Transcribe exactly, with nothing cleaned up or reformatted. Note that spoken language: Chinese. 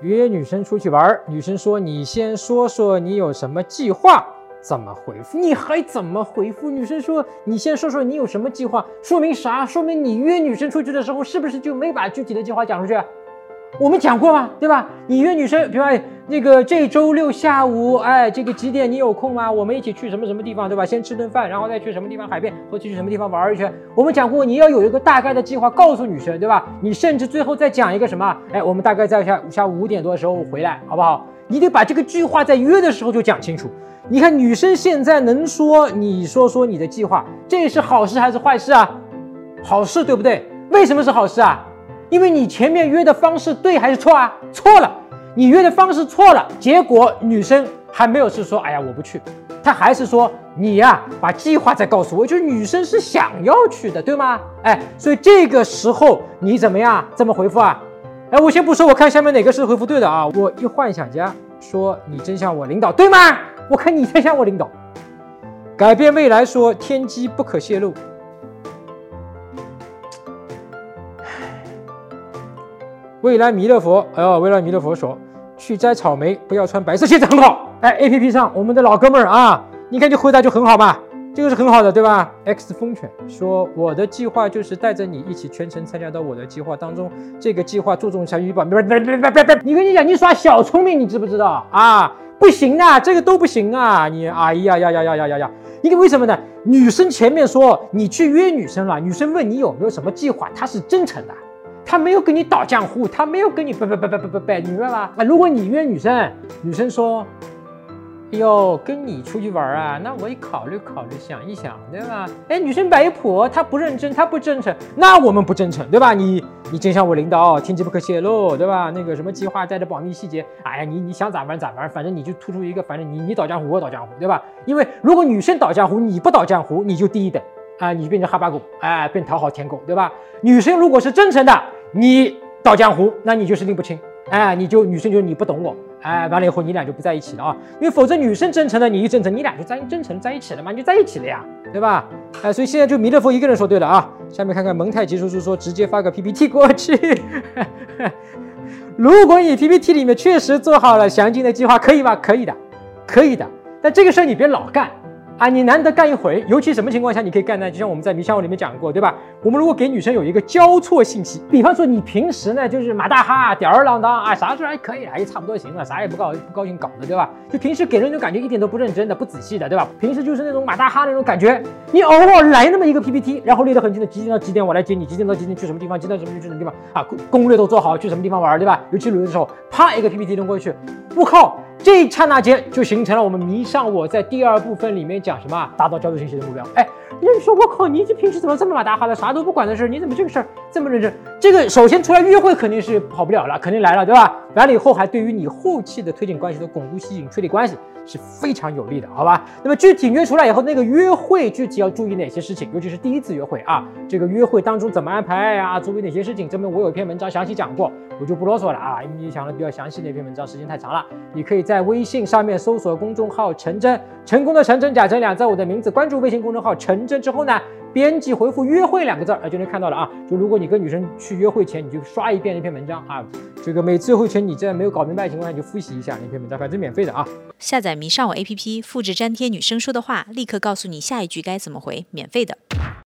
约女生出去玩，女生说你先说说你有什么计划，怎么回复？你还怎么回复？女生说你先说说你有什么计划，说明啥？说明你约女生出去的时候是不是就没把具体的计划讲出去？我们讲过嘛，对吧？你约女生，比如说那个这周六下午，哎，这个几点你有空吗？我们一起去什么什么地方，对吧？先吃顿饭，然后再去什么地方海边，或者去什么地方玩一圈。我们讲过，你要有一个大概的计划告诉女生，对吧？你甚至最后再讲一个什么？哎，我们大概在下下午五点多的时候回来，好不好？你得把这个计划在约的时候就讲清楚。你看女生现在能说，你说说你的计划，这是好事还是坏事啊？好事，对不对？为什么是好事啊？因为你前面约的方式对还是错啊？错了，你约的方式错了，结果女生还没有是说，哎呀我不去，她还是说你呀、啊、把计划再告诉我，就是女生是想要去的，对吗？哎，所以这个时候你怎么样这么回复啊？哎，我先不说，我看下面哪个是回复对的啊？我一幻想家说你真像我领导，对吗？我看你真像我领导。改变未来说天机不可泄露。未来弥勒佛，哎呦，未来弥勒佛说，去摘草莓不要穿白色鞋子很好。哎 ，A P P 上我们的老哥们儿啊，你看这回答就很好吧，这个是很好的，对吧 ？X 风犬说，我的计划就是带着你一起全程参加到我的计划当中，这个计划注重参与吧。你跟你讲，你耍小聪明，你知不知道啊？不行啊，这个都不行啊！你哎呀呀呀呀呀呀呀！因为为什么呢？女生前面说你去约女生了，女生问你有没有什么计划，她是真诚的。他没有跟你倒浆糊，他没有跟你拜拜拜拜拜拜拜，你明白吗？啊，如果你约女生，女生说，哎呦，跟你出去玩啊，那我也考虑考虑，想一想，对吧？哎，女生摆一谱，她不认真，她不真诚，那我们不真诚，对吧？你你真像我领导，天机不可泄露，对吧？那个什么计划带着保密细节，哎呀，你你想咋玩咋玩，反正你就突出一个，反正你你倒浆糊，我倒浆糊，对吧？因为如果女生倒浆糊，你不倒浆糊，你就低一等啊，你就变成哈巴狗，哎，变讨好舔狗，对吧？女生如果是真诚的。你倒浆糊，那你就是拎不清，哎，你就女生就你不懂我，哎，完了以后你俩就不在一起了啊，因为否则女生真诚的，你一真诚，你俩就在真诚在一起了嘛，你就在一起了呀，对吧？哎，所以现在就弥勒佛一个人说对了啊。下面看看蒙太奇叔叔说，直接发个 P P T 过去。如果你 P P T 里面确实做好了详尽的计划，可以吗？可以的，可以的，但这个事儿你别老干。啊，你难得干一回，尤其什么情况下你可以干呢？就像我们在迷香物里面讲过，对吧？我们如果给女生有一个交错信息，比方说你平时呢就是马大哈、吊儿郎当啊，啥事还可以，哎，差不多行了，啥也不高不高兴搞的，对吧？就平时给人那种感觉一点都不认真的、不仔细的，对吧？平时就是那种马大哈那种感觉，你偶尔来那么一个 P P T， 然后列得很清的，几点到几点我来接你，几点到几点去什么地方，几点到什么去什么地方啊，攻略都做好，去什么地方玩，对吧？尤其旅游的时候，啪一个 P P T 扔过去，我靠！这一刹那间就形成了我们迷上我在第二部分里面讲什么达到交流信息的目标。哎，人家说我靠，你这平时怎么这么马大哈的，啥都不管的事，你怎么这个事儿这么认真？这个首先出来约会肯定是跑不了了，肯定来了，对吧？完了以后还对于你后期的推进关系的巩固、吸引、确立关系是非常有利的，好吧？那么具体约出来以后，那个约会具体要注意哪些事情？尤其是第一次约会啊，这个约会当中怎么安排啊？注意哪些事情？这边我有一篇文章详细讲过，我就不啰嗦了啊，因为你讲的比较详细的一篇文章，时间太长了，你可以在微信上面搜索公众号陈真，成功的陈真假真两字我的名字，关注微信公众号陈真之后呢，编辑回复约会两个字啊，就能看到了啊。就如果你跟女生去约会前，你就刷一遍那篇文章啊，这个每次约会前你在没有搞明白的情况下，你就复习一下那篇文章，反正免费的啊。 下载迷上我 A P P， 复制粘贴女生说的话，立刻告诉你下一句该怎么回，免费的。